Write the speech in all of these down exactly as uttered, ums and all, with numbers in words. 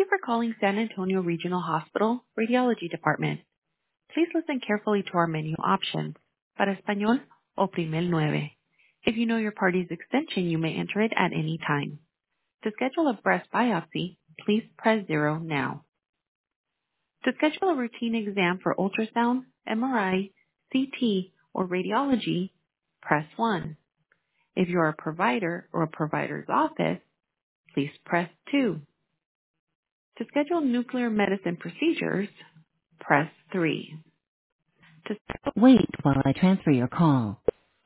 for calling San Antonio Regional Hospital Radiology Department. Please listen carefully to our menu options. Para español, oprime el nueve. If you know your party's extension, you may enter it at any time. To schedule a breast biopsy, please press zero now. To schedule a routine exam for ultrasound, M R I, C T, or radiology, press one. If you're a provider or a provider's office, please press two. To schedule nuclear medicine procedures, press three. To Wait while I transfer your call.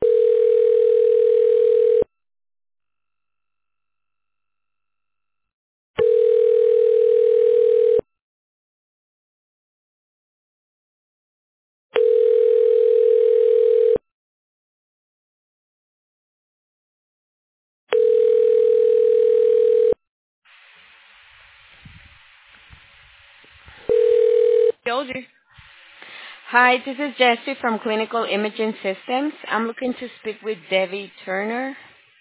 Radiology. Hi, this is Jessie from Clinical Imaging Systems. I'm looking to speak with Debbie Turner,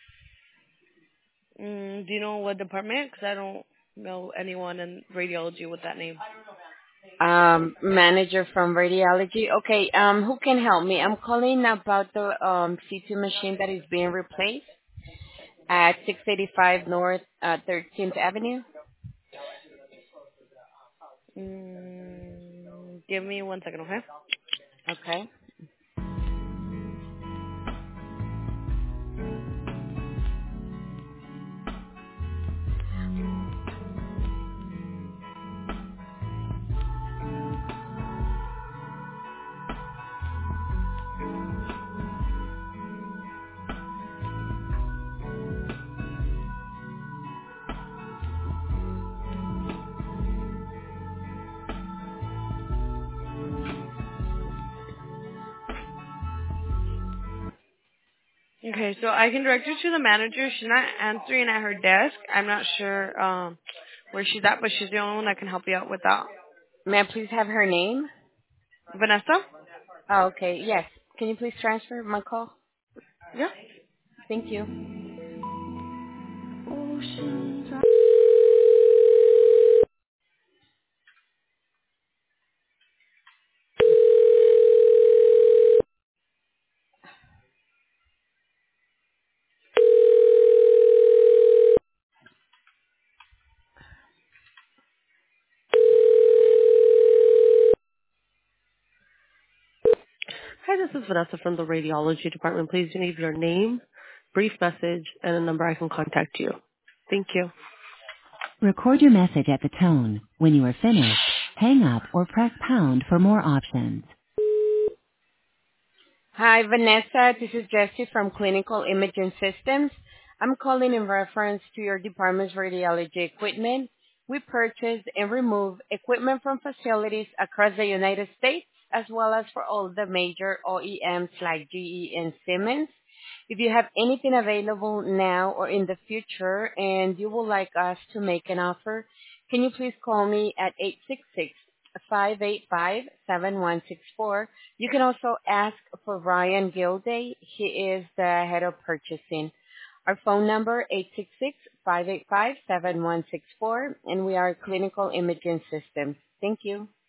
Mm, do you know what department? Because I don't know anyone in radiology with that name. um, manager from radiology. Okay, um, who can help me? I'm calling about the um, C T machine that is being replaced at six eighty-five North uh, thirteenth Avenue. Mm, give me one second, okay? Okay. Okay, so I can direct you to the manager. She's not answering at her desk. I'm not sure um, where she's at, but she's the only one that can help you out with that. May I please have her name? Vanessa? Oh, okay. Yes. Can you please transfer my call? Yeah. Thank you. Hi, this is Vanessa from the radiology department. Please leave your name, brief message, and a number I can contact you. Thank you. Record your message at the tone. When you are finished, hang up or press pound for more options. Hi, Vanessa. This is Jessie from Clinical Imaging Systems. I'm calling in reference to your department's radiology equipment. We purchase and remove equipment from facilities across the United States, as well as for all the major O E Ms like G E and Siemens. If you have anything available now or in the future and you would like us to make an offer, can you please call me at eight six six, five eight five, seven one six four. You can also ask for Ryan Gilday. He is the head of purchasing. Our phone number, eight six six, five eight five, seven one six four, and we are Clinical Imaging Systems. Thank you.